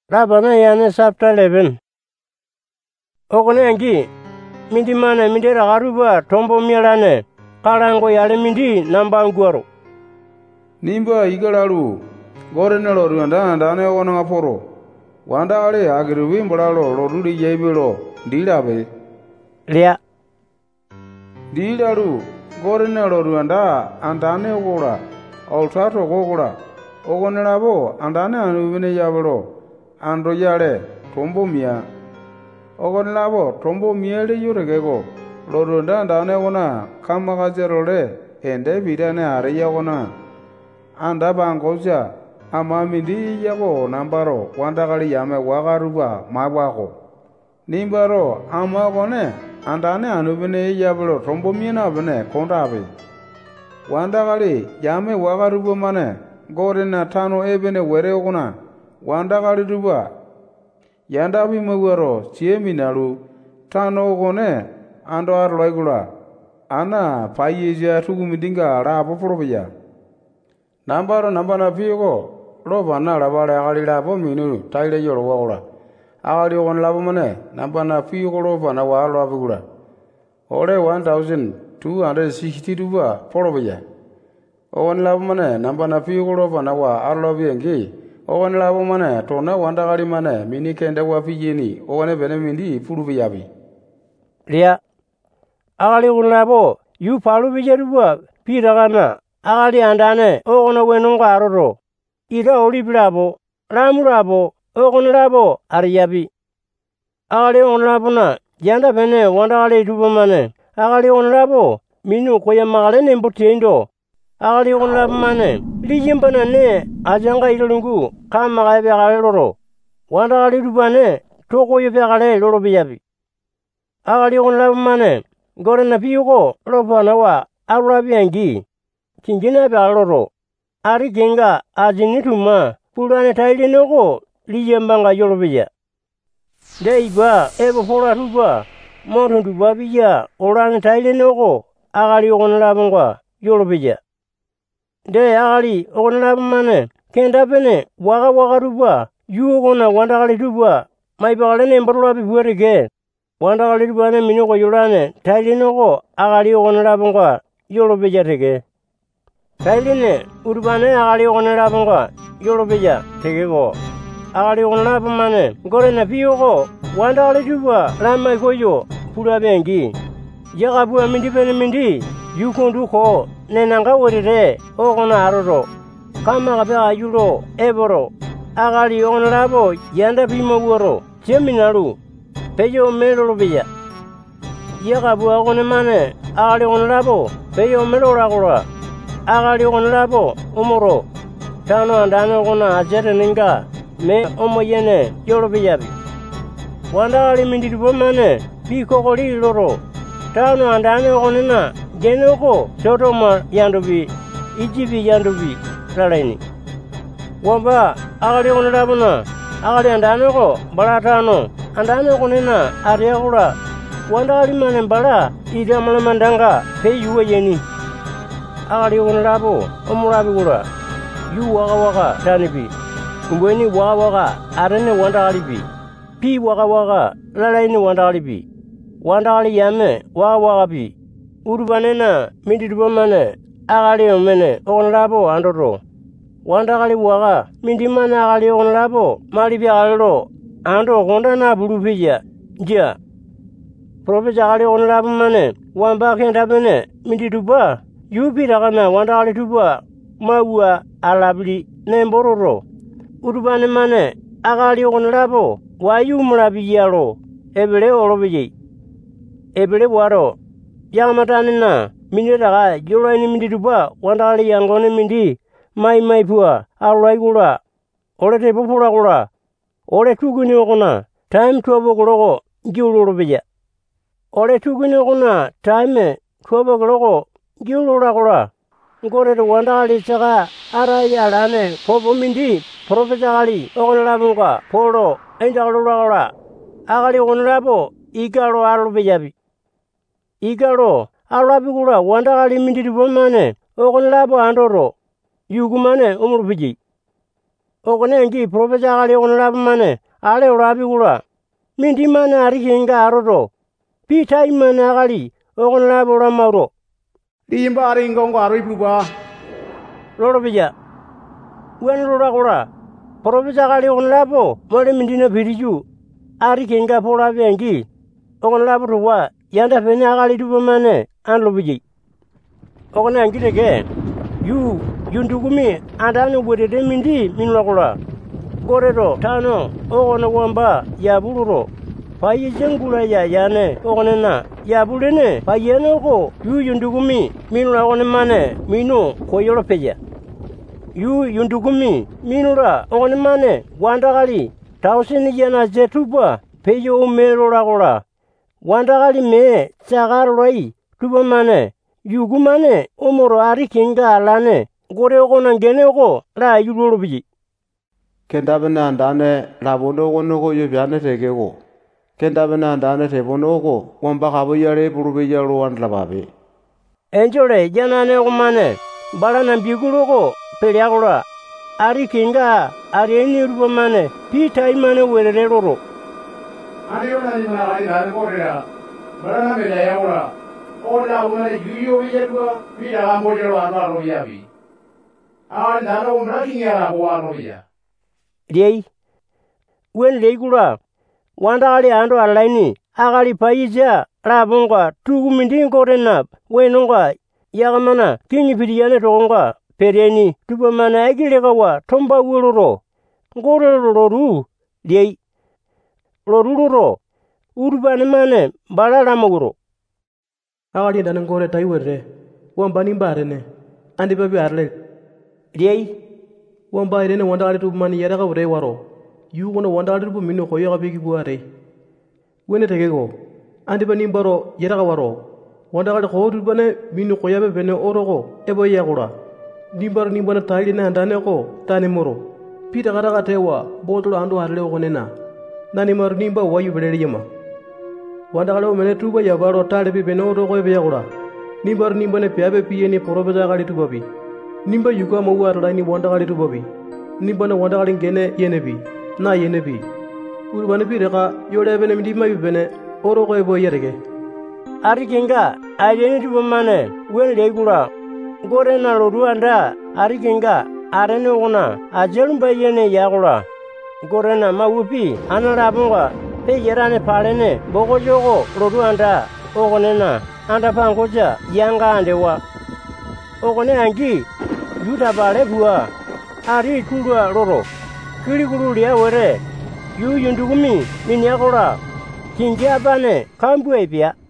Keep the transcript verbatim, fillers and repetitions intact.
Rabana yani chapter eleven. Okone angi mindi mana mindi ragaruba tombo mielane kalango yale mindi namba nguaro. Nimba igalalu gorenelo ruanda ndane ona ngaporo. Wanda ale agirubi mbolalo loruli yebelo ndilabe. Lia. Dilalu gorenelo ruanda andane ogola oltato gogola. Ogonelabo andane anubine yabelo ando yale tombo mia. Ogonelabo tombo miele yuregego lorunda andane ona kamagazerole ende bidane areya ona anda bangoja ama mindi yago nambaro wandagali yame wagaruba mabwako nimbaro ama gone andane anubine yabelo tombo miena bene kondabe wandagali yame wagaruba mane gorena tano ebene were ogona wandagali duba yandabi mawaro chieminalu tano ogone ando arloigula ana payeja tugumidinga rabo probya nambaro nambana pigo roba na labale agali labo minu taile yoro wala agali on labo mane nambana pigo roba na walo abugula ore one thousand two hundred sixty duba probya on labo mane nambana pigo roba na wa arlo biengi on labo mane tona wanda gali mane mini kende wa pijeni one bene mindi puru biyabi Lia. Agali on labo yu palu bijeruba piragana agali andane ogona wenonga aroro ida olibrabo ramurabo ogonrabo ariyabi agali on labona yanda bene wanda gali dubamane agali on labo minu koya magale nembutiendo agali on labmane lijimbana ne ajanga ilungu kama gabe galoro wanda gali dubane toko yebe gale loro biyabi agali on labmane gorena piyugo lopana wa arabi angi kinjina baloro ari genga ajinituma pulane tailenogo lijembanga yolobiya deiba ebo fora ruba motundu babiya orane tailenogo agali ogonlabangwa yolobiya de agali ogonlabmane kenda bene waga waga ruba yuogona wandagali ruba maibagale nembarulabi buerege wandagali rubane minogo yolane tailenogo agali ogonlabangwa yolobiya tege Kailine urbane agali ogonelabangwa yolobeja tegego agali ogonelabamane gorena piyogo wandagali juba lama goyo pulabengi yagabua mindi bene mindi yukundu ko nenanga werire ogona aroro kama gabe ayulo eboro agali ogonelabo yanda pimo woro jeminalu peyo melolobeja yagabua ogonemane agali ogonelabo peyo melolagora agali ogonlabo umoro tano andane ogona ajere ninga me omo yene yolobiyabi wanda agali mindirubo mane pikogoli loro tano andane ogonena genoko sodoma yandubi ijibi yandubi lalaini wamba agali ogonlabona agali andane ogo bala tano andane ogonena ariagula wanda agali mane bala idamalamandanga peyuwe yeni agali ogonlabo omulabi gula yu waga waga tanibi kumbweni waga waga arene wandagalibi pi waga waga lalaini wandagalibi wandagali yame waga waga bi urbanena mindirubamane agali omene ogonlabo andoro wandagali waga mindimane agali ogonlabo malibi agaliro ando ogondana bulupija nja profesa agali ogonlabo mane wamba kenda bene mindiruba yupiragana wandagali tuba maua alabli nembororo urbane mane agali ogonlabo wayu mulabi yalo ebele olobije ebele waro yamatanina miniraga jolaini mindiruba wandagali yangone mindi mai mai pua alwaigula olete popula gula ole tuguni ogona time tobo gologo julolobije ole tuguni ogona time tobo gologo Giulura gora, gore to wandagali saga arai alane popo mindi profesa gali ogonlabuga polo enjalura gora agali ogonlabo igalo alubejabi igalo alabigura wandagali mindi bomane ogonlabo andoro yugumane umurubiji Ogone angi profesa agali ogone labmane ale olabigula. Mindimane arikinga arodo. Pita imane agali ogone labola mauro. Rimba aringongo aripuba. Loro bija. Wen lora kora. Profesa agali ogone labo mole mindina piriju. Arikinga pola bengi. Ogone labo tuwa yanda pene agali tupamane anlo biji. Ogone angi teke. Yu yundugumi andane wedede mindi minlakola. Goredo tano ogone wamba yabuluro. Paye jengula ya yane ogone na yabulene payene ko yu yundugumi minula ogone mane minu koyolo peja. Yu yundugumi minula ogone mane wandagali tausini yana zetuba pejo umero lakola. Wandagali me sagarolai tuba mane yugumane omoro arikinga alane gore ogona ngene ko la yulolo biji. Kenda bena andane labono gono go yobyane tegego. Kenda bena andane tebono go wamba kabo yare burube yaro wandla babe. Enjole janane ogumane balana bigulo go peliagola arikinga areni rubamane pita imane werere loro. Ariona ni na ari na korera. Balana me ya yaura. Ola una yuyo yedwa pita amojero anaro yabi. Ah naro umrakinga abo anoya. Lei wen leigula wandagali ando alaini agali paija labonga tugu mindingo rena wenonga yagamana kinyi pidiyane togonga pereni tupamana egilega wa tomba wuluro ngore loru lei loruro urbane mane balala maguro agali dan ngore taiwere wambani barene andi babi arle lei wamba irene wandagali tupamani yaraga wure waro yugono wandagali tupu minu koyoga bigi buare wene tegego andi bani baro yaraga waro wandagali ko tupane minu koyabe bene orogo ebo yagura nimbar nimbana tayli na andane ko tane moro pita garaga tewa botolo ando arle ogonena nani mar nimba wayu belere yema wandagali mene tuba yabaro tale bi bene orogo ebe yagura nimbar nimbane piabe piyeni porobeja gali tubabi nimba yuga mo warla ni wandagali tubabi nimbana wandagali ngene yenebi na yenebi urbane bi reka yode bene mindima bi bene orogo ebo yerege arikinga ayeni tupamane wen leigula gore na loru anda arikinga arene ogona ajelumba yene yagula gore na mawupi analabunga pe yerane palene bogo jogo loru anda ogonena anda pangoja yanga andewa ogone angi yuta bale bua ari kulua loro kiri kulu lia were yu yundugumi minyagola kingia bane kambu ebia